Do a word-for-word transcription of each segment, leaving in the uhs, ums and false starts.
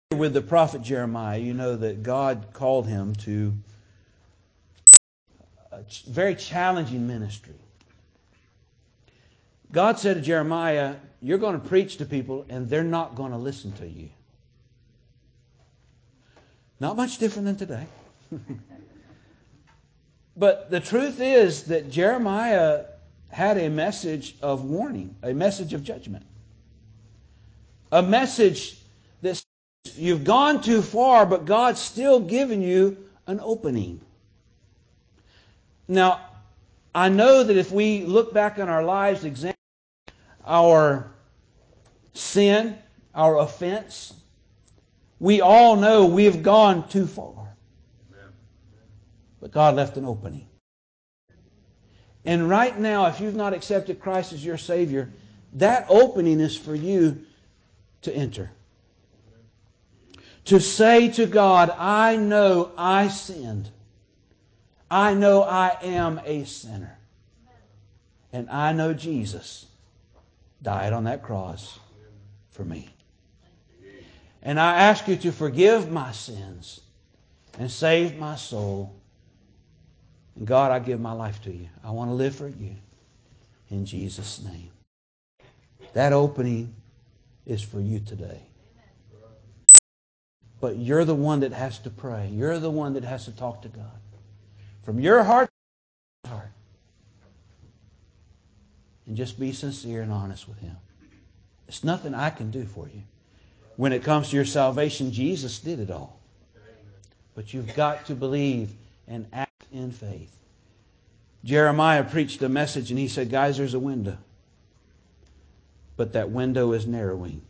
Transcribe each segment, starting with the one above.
With the prophet Jeremiah, you know that God called him to a very challenging ministry. God said to Jeremiah, you're going to preach to people and they're not going to listen to you. Not much different than today. But the truth is that Jeremiah had a message of warning, a message of judgment. A message that says you've gone too far, but God's still giving you an opening. Now, I know that if we look back on our lives, examine our sin, our offense, we all know we've gone too far. But God left an opening. And right now, if you've not accepted Christ as your Savior, that opening is for you to enter. To say to God, I know I sinned. I know I am a sinner. And I know Jesus died on that cross for me. And I ask you to forgive my sins and save my soul. And God, I give my life to you. I want to live for you. In Jesus' name. That opening is for you today. But you're the one that has to pray. You're the one that has to talk to God. From your heart to His heart. And just be sincere and honest with Him. It's nothing I can do for you. When it comes to your salvation, Jesus did it all. But you've got to believe and act in faith. Jeremiah preached a message and he said, guys, there's a window. But that window is narrowing.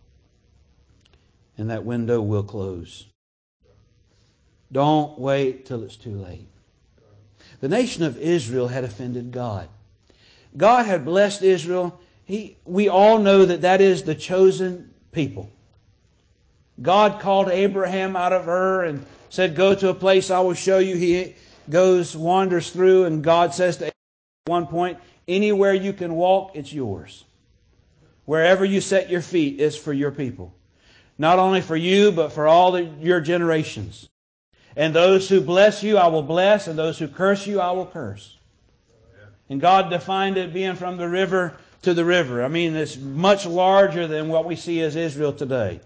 And that window will close. Don't wait till it's too late. The nation of Israel had offended God. God had blessed Israel. He, we all know that that is the chosen people. God called Abraham out of Ur and said, go to a place I will show you. He goes, wanders through, and God says to Abraham at one point, anywhere you can walk, it's yours. Wherever you set your feet is for your people. Not only for you, but for all the, your generations. And those who bless you, I will bless, and those who curse you, I will curse. And God defined it being from the river to the river. I mean, it's much larger than what we see as Israel today.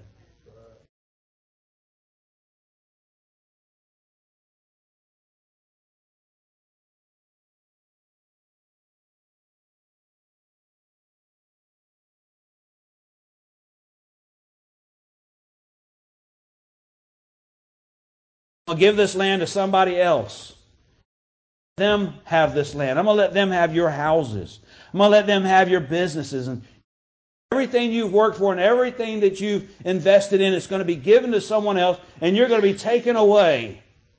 I'll give this land to somebody else. Let them have this land. I'm going to let them have your houses. I'm going to let them have your businesses. And everything you've worked for and everything that you've invested in is going to be given to someone else, and you're going to be taken away.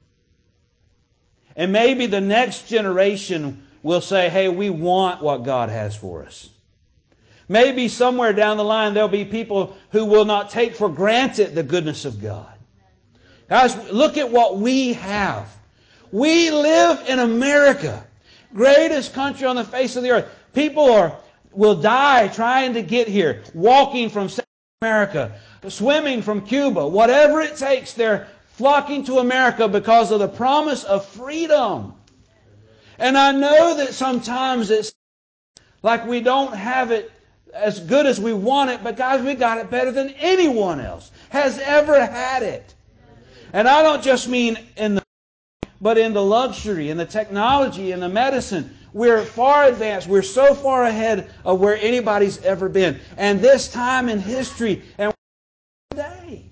And maybe the next generation will say, hey, we want what God has for us. Maybe somewhere down the line there'll be people who will not take for granted the goodness of God. Guys, look at what we have. We live in America, greatest country on the face of the earth. People are will die trying to get here, walking from South America, swimming from Cuba, whatever it takes. They're flocking to America because of the promise of freedom. And I know that sometimes it's like we don't have it as good as we want it, but guys, we got it better than anyone else has ever had it. And I don't just mean in the, but in the luxury, in the technology, in the medicine. We're far advanced. We're so far ahead of where anybody's ever been. And this time in history, and today.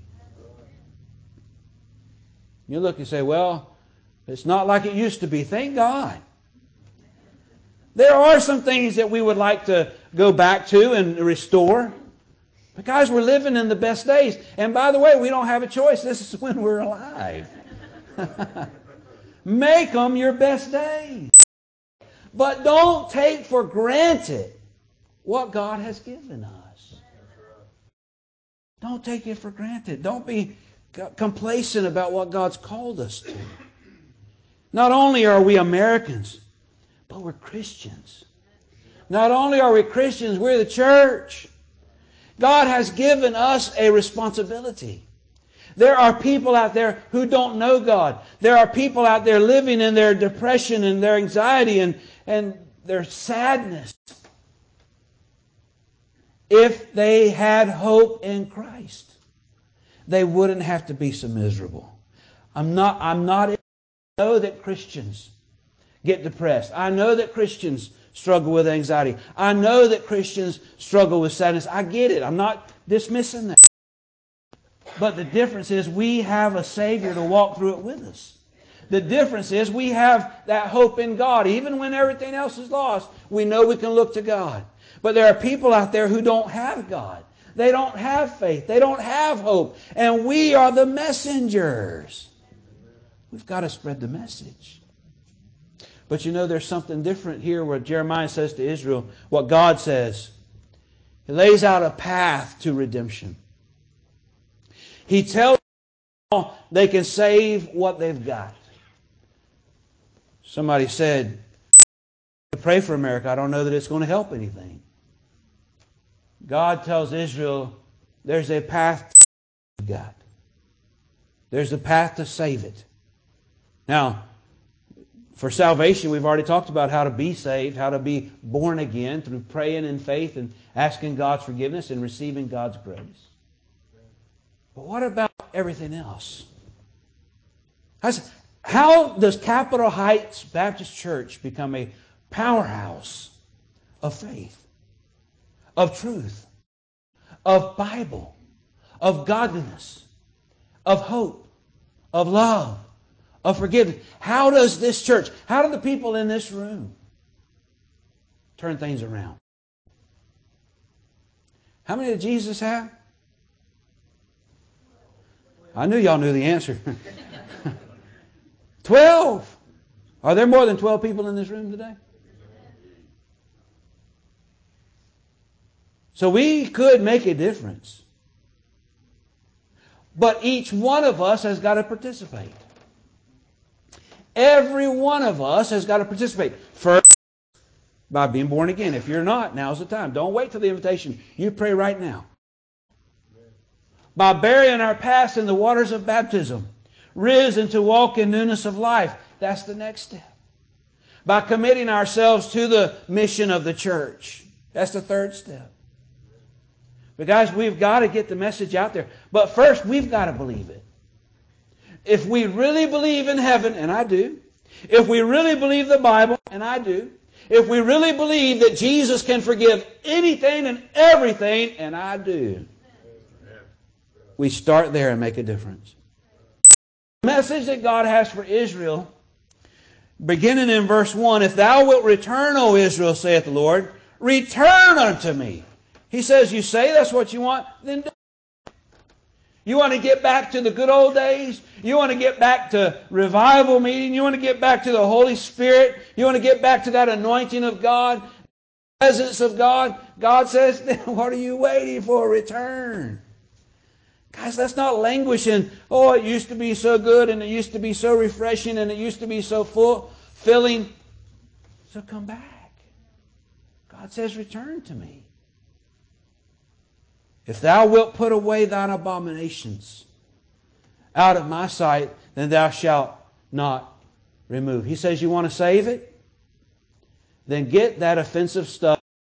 You look and say, well, it's not like it used to be. Thank God. There are some things that we would like to go back to and restore. But guys, we're living in the best days. And by the way, we don't have a choice. This is when we're alive. Make them your best days. But don't take for granted what God has given us. Don't take it for granted. Don't be complacent about what God's called us to. Not only are we Americans, but we're Christians. Not only are we Christians, we're the church. God has given us a responsibility. There are people out there who don't know God. There are people out there living in their depression and their anxiety and, and their sadness. If they had hope in Christ, they wouldn't have to be so miserable. I'm not, I'm not, I know that Christians get depressed. I know that Christians struggle with anxiety. I know that Christians struggle with sadness. I get it. I'm not dismissing that. But the difference is we have a Savior to walk through it with us. The difference is we have that hope in God. Even when everything else is lost, we know we can look to God. But there are people out there who don't have God. They don't have faith. They don't have hope. And we are the messengers. We've got to spread the message. But you know, there's something different here where Jeremiah says to Israel what God says. He lays out a path to redemption. He tells them they can save what they've got. Somebody said, I pray for America. I don't know that it's going to help anything. God tells Israel, there's a path to God. There's a path to save it. Now, for salvation, we've already talked about how to be saved, how to be born again through praying in faith and asking God's forgiveness and receiving God's grace. But what about everything else? How does Capitol Heights Baptist Church become a powerhouse of faith, of truth, of Bible, of godliness, of hope, of love, of forgiveness? How does this church, how do the people in this room turn things around? How many did Jesus have? I knew y'all knew the answer. Twelve. Are there more than twelve people in this room today? So we could make a difference. But each one of us has got to participate. Every one of us has got to participate. First, by being born again. If you're not, now's the time. Don't wait till the invitation. You pray right now. By burying our past in the waters of baptism, risen to walk in newness of life. That's the next step. By committing ourselves to the mission of the church. That's the third step. But guys, we've got to get the message out there. But first, we've got to believe it. If we really believe in heaven, and I do. If we really believe the Bible, and I do. If we really believe that Jesus can forgive anything and everything, and I do. We start there and make a difference. The message that God has for Israel, beginning in verse one, if thou wilt return, O Israel, saith the Lord, return unto me. He says, you say that's what you want, then do it. You want to get back to the good old days? You want to get back to revival meeting? You want to get back to the Holy Spirit? You want to get back to that anointing of God, the presence of God? God says, then what are you waiting for? Return. Guys, let's not languish in, oh, it used to be so good and it used to be so refreshing and it used to be so full, filling. So come back. God says, return to me. If thou wilt put away thine abominations out of my sight, then thou shalt not remove. He says, you want to save it? Then get that offensive stuff.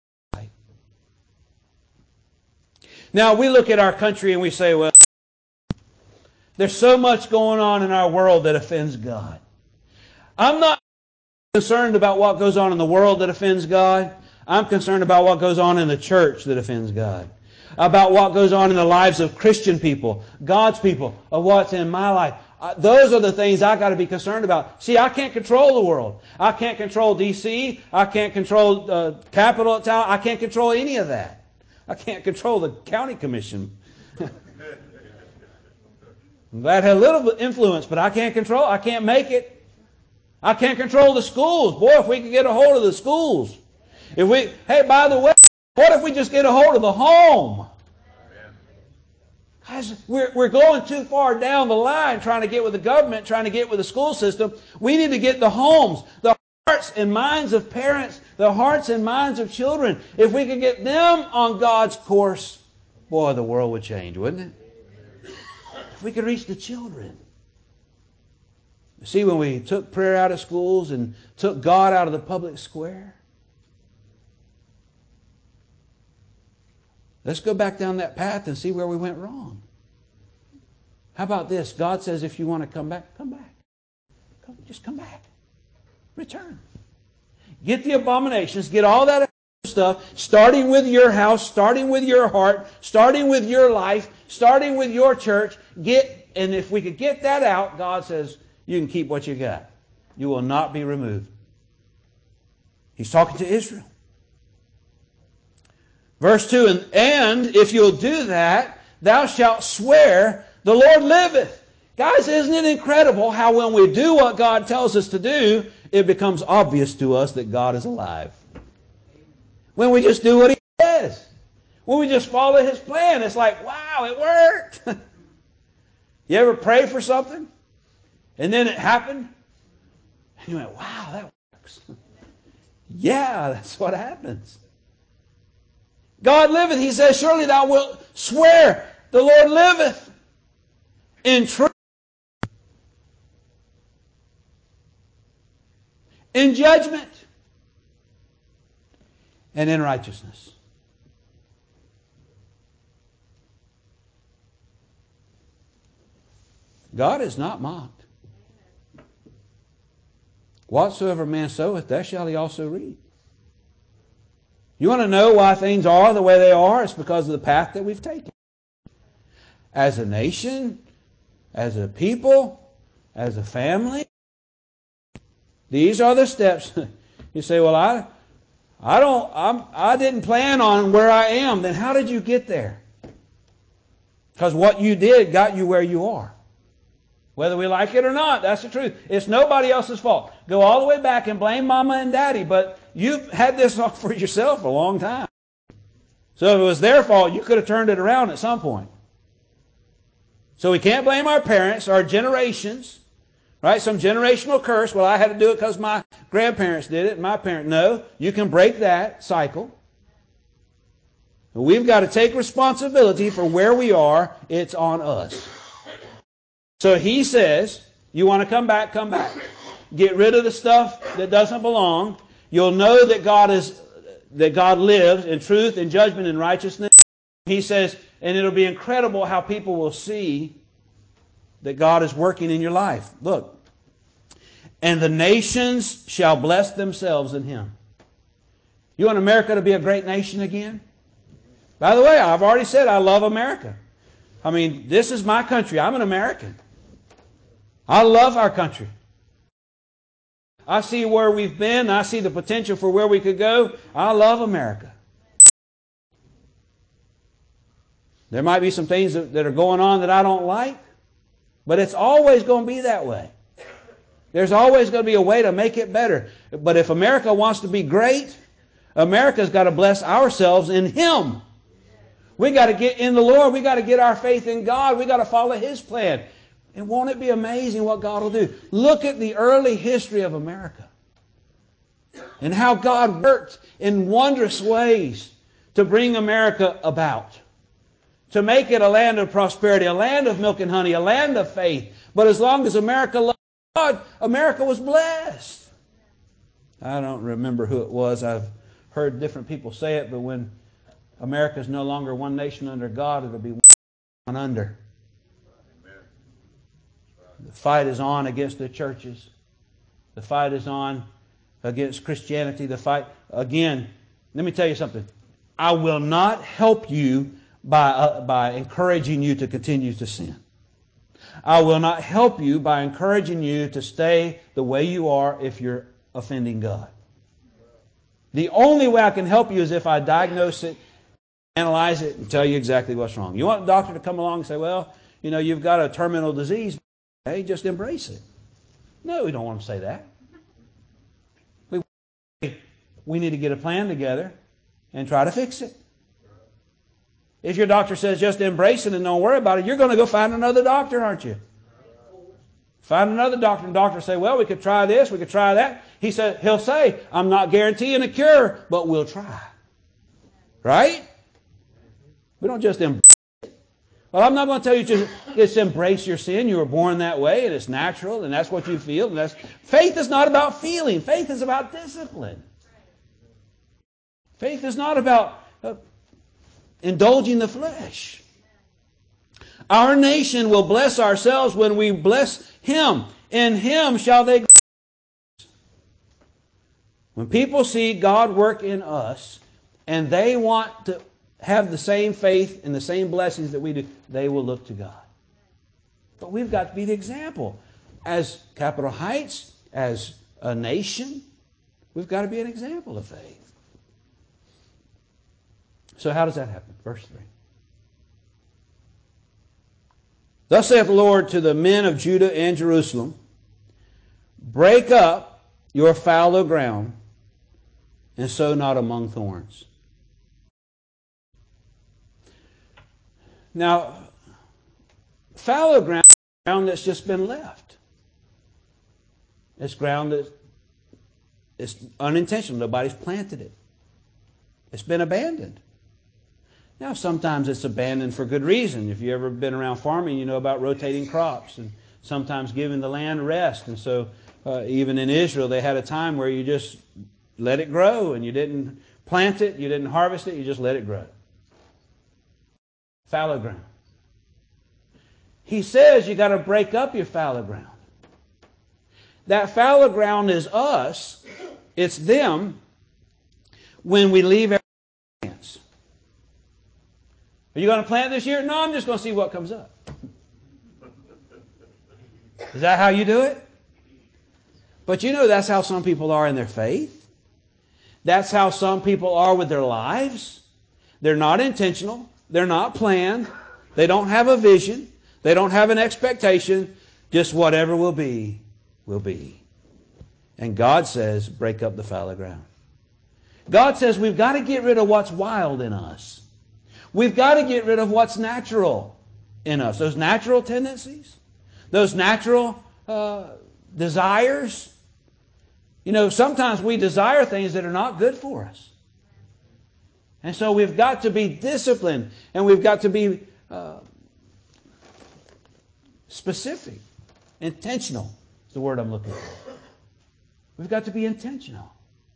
Now, we look at our country and we say, well, there's so much going on in our world that offends God. I'm not concerned about what goes on in the world that offends God. I'm concerned about what goes on in the church that offends God. About what goes on in the lives of Christian people, God's people, of what's in my life. Uh, those are the things I got to be concerned about. See, I can't control the world. I can't control D C. I can't control uh, Capitol Town. I can't control any of that. I can't control the county commission. That had a little influence, but I can't control. I can't make it. I can't control the schools. Boy, if we could get a hold of the schools. If we, hey, by the way, what if we just get a hold of the home? Guys, we're, we're going too far down the line trying to get with the government, trying to get with the school system. We need to get the homes, the hearts and minds of parents, the hearts and minds of children. If we could get them on God's course, boy, the world would change, wouldn't it? If we could reach the children. See, when we took prayer out of schools and took God out of the public square. Let's go back down that path and see where we went wrong. How about this? God says if you want to come back, come back. Come, just come back. Return. Get the abominations, get all that stuff, starting with your house, starting with your heart, starting with your life, starting with your church. Get, and if we could get that out, God says, you can keep what you got. You will not be removed. He's talking to Israel. Verse two, and, and if you'll do that, thou shalt swear, the Lord liveth. Guys, isn't it incredible how when we do what God tells us to do, it becomes obvious to us that God is alive. When we just do what He says. When we just follow His plan, it's like, wow, it worked. You ever pray for something? And then it happened? And you went, wow, that works. Yeah, that's what happens. God liveth. He says, surely thou wilt swear, the Lord liveth. In truth, in judgment, and in righteousness. God is not mocked. Whatsoever man soweth, that shall he also reap. You want to know why things are the way they are? It's because of the path that we've taken. As a nation, as a people, as a family. These are the steps. You say, well, I I don't I'm I didn't plan on where I am. Then how did you get there? Because what you did got you where you are. Whether we like it or not, that's the truth. It's nobody else's fault. Go all the way back and blame Mama and Daddy, but you've had this all for yourself a long time. So if it was their fault, you could have turned it around at some point. So we can't blame our parents, our generations, right? Some generational curse. Well, I had to do it because my grandparents did it, my parents. No, you can break that cycle. We've got to take responsibility for where we are. It's on us. So He says, you want to come back, come back. Get rid of the stuff that doesn't belong. You'll know that God is, that God lives in truth and judgment and righteousness. He says, and it'll be incredible how people will see that God is working in your life. Look. And the nations shall bless themselves in Him. You want America to be a great nation again? By the way, I've already said I love America. I mean, this is my country. I'm an American. I love our country. I see where we've been. I see the potential for where we could go. I love America. There might be some things that, that are going on that I don't like, but it's always going to be that way. There's always going to be a way to make it better. But if America wants to be great, America's got to bless ourselves in Him. We got to get in the Lord. We got to get our faith in God. We got to follow His plan. And won't it be amazing what God will do? Look at the early history of America and how God worked in wondrous ways to bring America about, to make it a land of prosperity, a land of milk and honey, a land of faith. But as long as America loved God, America was blessed. I don't remember who it was. I've heard different people say it, but when America is no longer one nation under God, it'll be one under. The fight is on against the churches. The fight is on against Christianity. The fight, again, let me tell you something. I will not help you by, uh, by encouraging you to continue to sin. I will not help you by encouraging you to stay the way you are if you're offending God. The only way I can help you is if I diagnose it, analyze it, and tell you exactly what's wrong. You want a doctor to come along and say, well, you know, you've got a terminal disease. Hey, just embrace it. No, we don't want to say that. We, we need to get a plan together and try to fix it. If your doctor says just embrace it and don't worry about it, you're going to go find another doctor, aren't you? Find another doctor, and the doctor say, well, we could try this, we could try that. He said, he'll say, I'm not guaranteeing a cure, but we'll try. Right? We don't just embrace it. Well, I'm not going to tell you to just embrace your sin. You were born that way, and it's natural, and that's what you feel. And that's faith is not about feeling. Faith is about discipline. Faith is not about uh, indulging the flesh. Our nation will bless ourselves when we bless Him. In Him shall they glory. When people see God work in us, and they want to have the same faith and the same blessings that we do, they will look to God. But we've got to be the example. As Capitol Heights, as a nation, we've got to be an example of faith. So how does that happen? Verse three. Thus saith the Lord to the men of Judah and Jerusalem, break up your fallow ground, and sow not among thorns. Now, fallow ground is ground that's just been left. It's ground that is unintentional. Nobody's planted it. It's been abandoned. Now, sometimes it's abandoned for good reason. If you've ever been around farming, you know about rotating crops and sometimes giving the land rest. And so uh, even in Israel, they had a time where you just let it grow and you didn't plant it, you didn't harvest it, you just let it grow. Fallow ground. He says you got to break up your fallow ground. That fallow ground is us. It's them when we leave our plants. Are you going to plant this year? No, I'm just going to see what comes up. Is that how you do it? But you know that's how some people are in their faith. That's how some people are with their lives. They're not intentional. They're not planned. They don't have a vision. They don't have an expectation. Just whatever will be, will be. And God says, break up the fallow ground. God says we've got to get rid of what's wild in us. We've got to get rid of what's natural in us. Those natural tendencies. Those natural uh, desires. You know, sometimes we desire things that are not good for us. And so we've got to be disciplined. And we've got to be uh, specific. Intentional is the word I'm looking for. We've got to be intentional.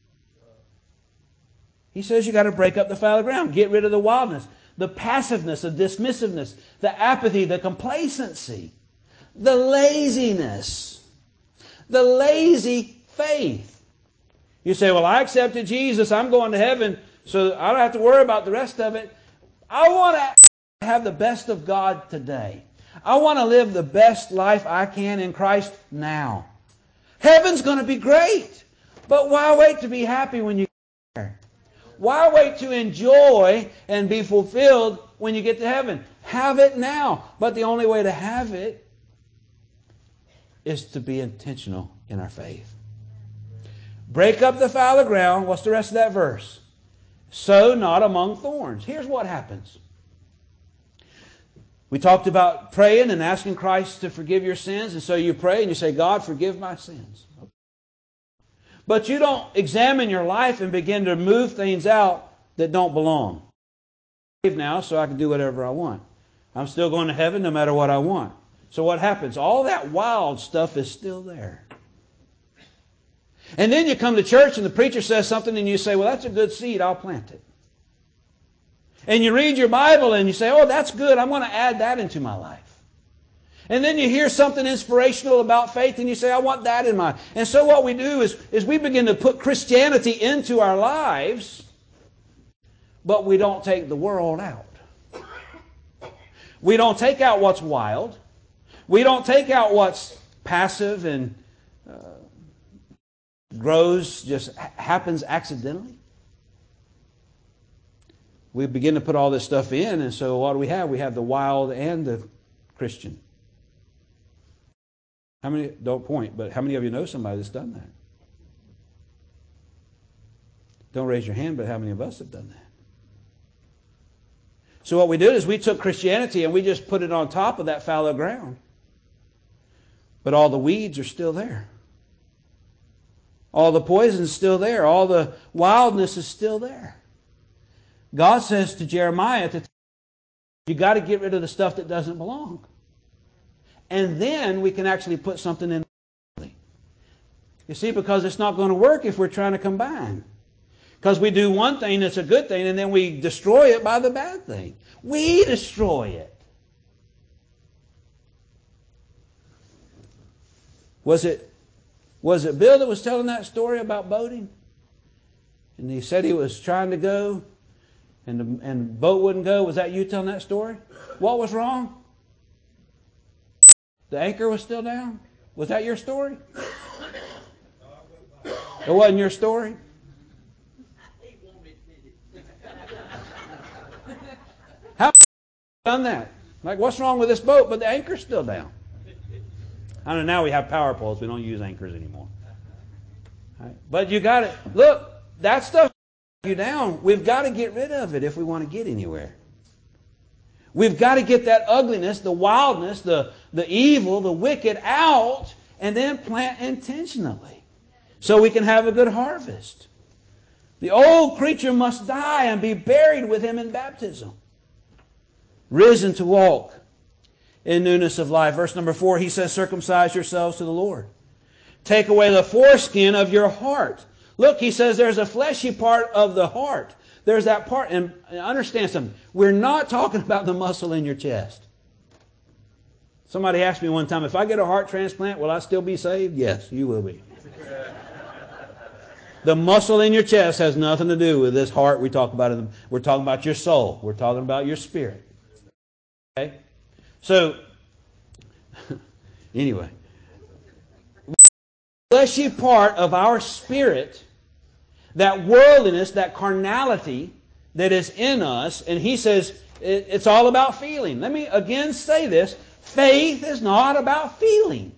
He says you got to break up the fallow ground. Get rid of the wildness, the passiveness, the dismissiveness, the apathy, the complacency, the laziness, the lazy faith. You say, well, I accepted Jesus. I'm going to heaven, so I don't have to worry about the rest of it. I want to have the best of God today. I want to live the best life I can in Christ now. Heaven's going to be great. But why wait to be happy when you get there? Why wait to enjoy and be fulfilled when you get to heaven? Have it now. But the only way to have it is to be intentional in our faith. Break up the fallow ground. What's the rest of that verse? Sow not among thorns. Here's what happens. We talked about praying and asking Christ to forgive your sins. And so you pray and you say, God, forgive my sins. But you don't examine your life and begin to move things out that don't belong. I'm saved now, so I can do whatever I want. I'm still going to heaven no matter what I want. So what happens? All that wild stuff is still there. And then you come to church and the preacher says something and you say, well, that's a good seed. I'll plant it. And you read your Bible and you say, oh, that's good. I'm going to add that into my life. And then you hear something inspirational about faith and you say, I want that in my... And so what we do is, is we begin to put Christianity into our lives, but we don't take the world out. We don't take out what's wild. We don't take out what's passive and uh, grows, just happens accidentally. We begin to put all this stuff in, and so what do we have? We have the wild and the Christian. How many, don't point, but how many of you know somebody that's done that? Don't raise your hand, but how many of us have done that? So what we did is we took Christianity and we just put it on top of that fallow ground. But all the weeds are still there. All the poison's still there. All the wildness is still there. God says to Jeremiah to You got to get rid of the stuff that doesn't belong. And then we can actually put something in. You see, because it's not going to work if we're trying to combine. Because we do one thing that's a good thing and then we destroy it by the bad thing. We destroy it. Was it, was it Bill that was telling that story about boating? And he said he was trying to go and the, and the boat wouldn't go. Was that you telling that story? What was wrong? The anchor was still down? Was that your story? It wasn't your story? How have you done that? Like, what's wrong with this boat? But the anchor's still down. I know now we have power poles. We don't use anchors anymore. Right? But you got to, look, that stuff you down. We've got to get rid of it if we want to get anywhere. We've got to get that ugliness, the wildness, the, the evil, the wicked out and then plant intentionally so we can have a good harvest. The old creature must die and be buried with Him in baptism. Risen to walk in newness of life. Verse number four, he says, circumcise yourselves to the Lord. Take away the foreskin of your heart. Look, he says there's a fleshy part of the heart. There's that part, and understand something. We're not talking about the muscle in your chest. Somebody asked me one time, if I get a heart transplant, will I still be saved? Yes, you will be. The muscle in your chest has nothing to do with this heart we talk about. We're talking about your soul. We're talking about your spirit. Okay? So, anyway. The fleshy part of our spirit, that worldliness, that carnality that is in us, and he says it's all about feeling. Let me again say this. Faith is not about feeling.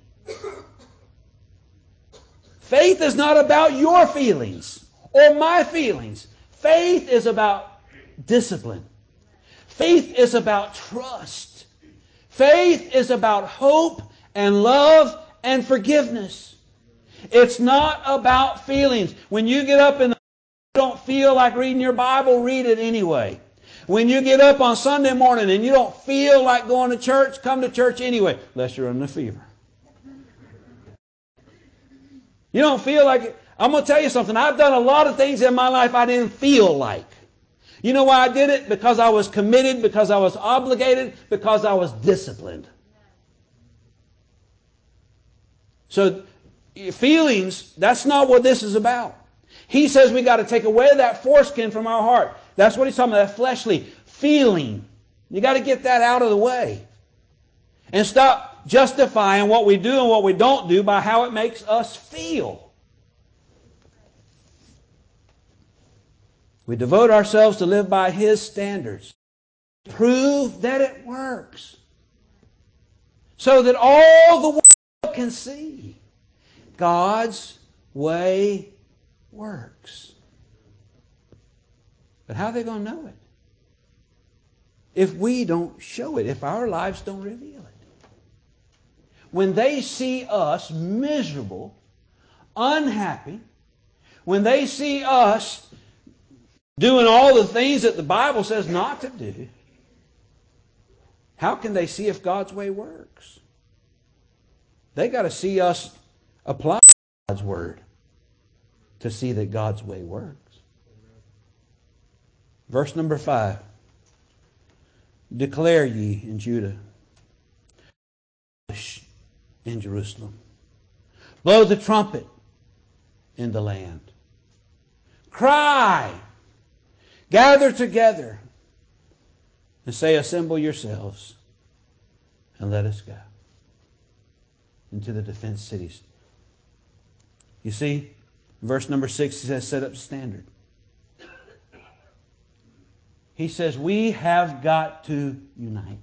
Faith is not about your feelings or my feelings. Faith is about discipline. Faith is about trust. Faith is about hope and love and forgiveness. It's not about feelings. When you get up and you don't feel like reading your Bible, read it anyway. When you get up on Sunday morning and you don't feel like going to church, come to church anyway, unless you're under fever. You don't feel like it. I'm going to tell you something. I've done a lot of things in my life I didn't feel like. You know why I did it? Because I was committed, because I was obligated, because I was disciplined. So, feelings, that's not what this is about. He says we got to take away that foreskin from our heart. That's what he's talking about, that fleshly feeling. You got to get that out of the way. And stop justifying what we do and what we don't do by how it makes us feel. We devote ourselves to live by His standards. Prove that it works. So that all the world can see God's way works. But how are they going to know it? If we don't show it, if our lives don't reveal it. When they see us miserable, unhappy, when they see us doing all the things that the Bible says not to do, how can they see if God's way works? They got to see us apply God's word to see that God's way works. Verse number five. Declare ye in Judah, in Jerusalem. Blow the trumpet in the land. Cry. Gather together. And say, assemble yourselves and let us go into the defense cities. You see, verse number six, he says, set up a standard. He says, we have got to unite.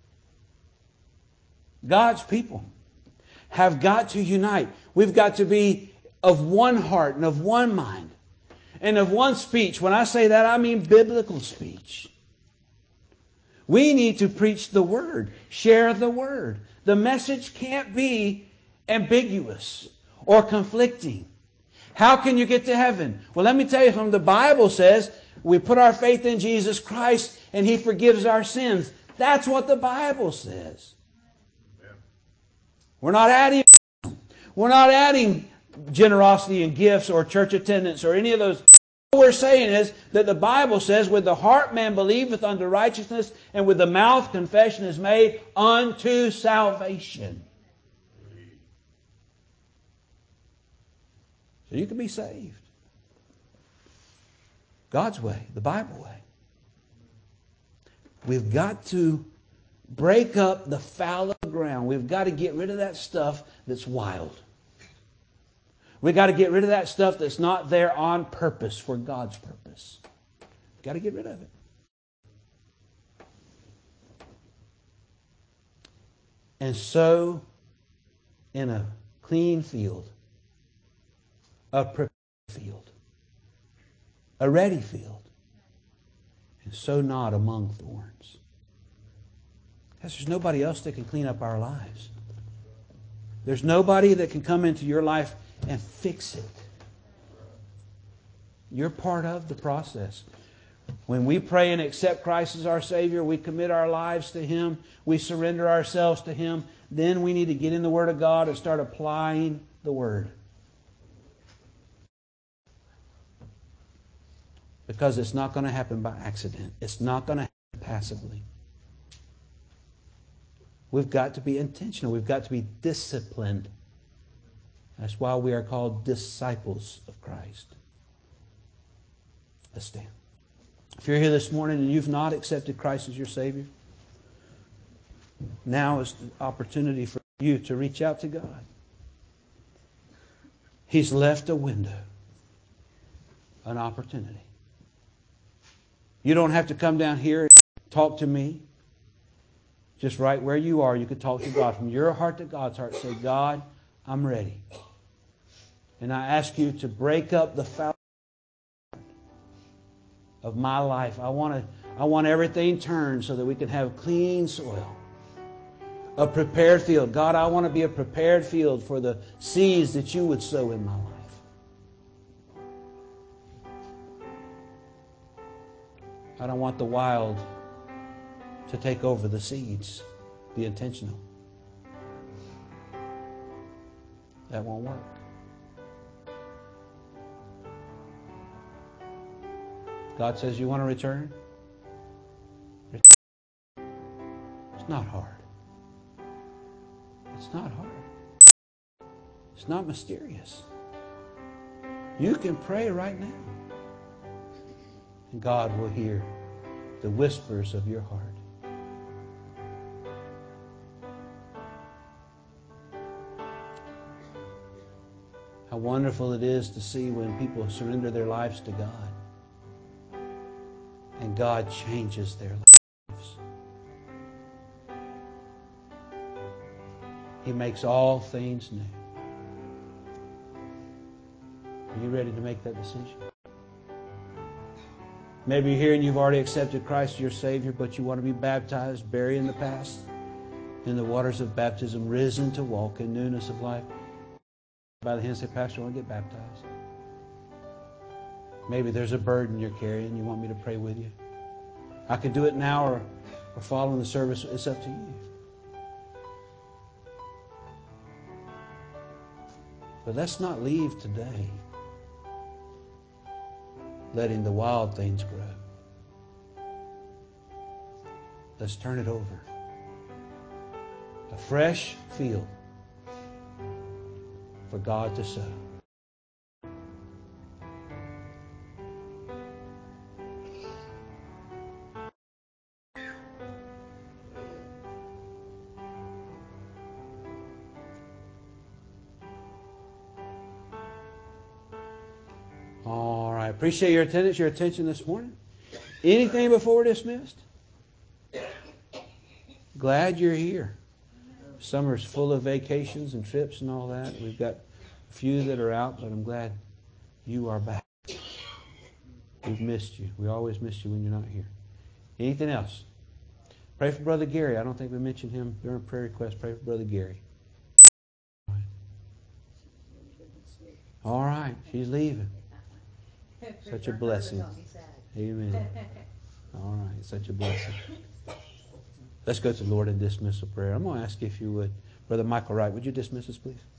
God's people have got to unite. We've got to be of one heart and of one mind and of one speech. When I say that, I mean biblical speech. We need to preach the Word, share the Word. The message can't be ambiguous or conflicting. How can you get to heaven? Well, let me tell you something. The Bible says we put our faith in Jesus Christ and He forgives our sins. That's what the Bible says. We're not adding, we're not adding generosity and gifts or church attendance or any of those. What we're saying is that the Bible says, with the heart man believeth unto righteousness, and with the mouth confession is made unto salvation. So you can be saved. God's way, the Bible way. We've got to break up the fallow ground. We've got to get rid of that stuff that's wild. We've got to get rid of that stuff that's not there on purpose for God's purpose. We've got to get rid of it. And sow in a clean field, a prepared field, a ready field, and sow not among thorns. Because there's nobody else that can clean up our lives. There's nobody that can come into your life and fix it. You're part of the process. When we pray and accept Christ as our Savior, we commit our lives to Him, we surrender ourselves to Him, then we need to get in the Word of God and start applying the Word. Because it's not going to happen by accident. It's not going to happen passively. We've got to be intentional. We've got to be disciplined. That's why we are called disciples of Christ. Let's stand. If you're here this morning and you've not accepted Christ as your Savior, now is the opportunity for you to reach out to God. He's left a window, an opportunity. You don't have to come down here and talk to me. Just right where you are, you can talk to God. From your heart to God's heart, say, God, I'm ready. And I ask you to break up the foul of my life. I want to, I want everything turned so that we can have clean soil. A prepared field. God, I want to be a prepared field for the seeds that you would sow in my life. I don't want the wild to take over the seeds. Be intentional. That won't work. God says, you want to return? Return. It's not hard. It's not hard. It's not mysterious. You can pray right now. And God will hear the whispers of your heart. How wonderful it is to see when people surrender their lives to God. And God changes their lives. He makes all things new. Are you ready to make that decision? Maybe you're here and you've already accepted Christ as your Savior, but you want to be baptized, buried in the past, in the waters of baptism, risen to walk in newness of life. By the hand, say, Pastor, I want to get baptized. Maybe there's a burden you're carrying. You want me to pray with you? I could do it now or, or following the service. It's up to you. But let's not leave today letting the wild things grow. Let's turn it over. A fresh field for God to sow. All right. Appreciate your attendance, your attention this morning. Anything before we're dismissed? Glad you're here. Summer's full of vacations and trips and all that. We've got a few that are out, but I'm glad you are back. We've missed you. We always miss you when you're not here. Anything else? Pray for Brother Gary. I don't think we mentioned him during prayer request. Pray for Brother Gary. All right. She's leaving. Such a blessing. Amen. All right. Such a blessing. Let's go to the Lord in dismissal prayer. I'm going to ask you if you would. Brother Michael Wright, would you dismiss us, please?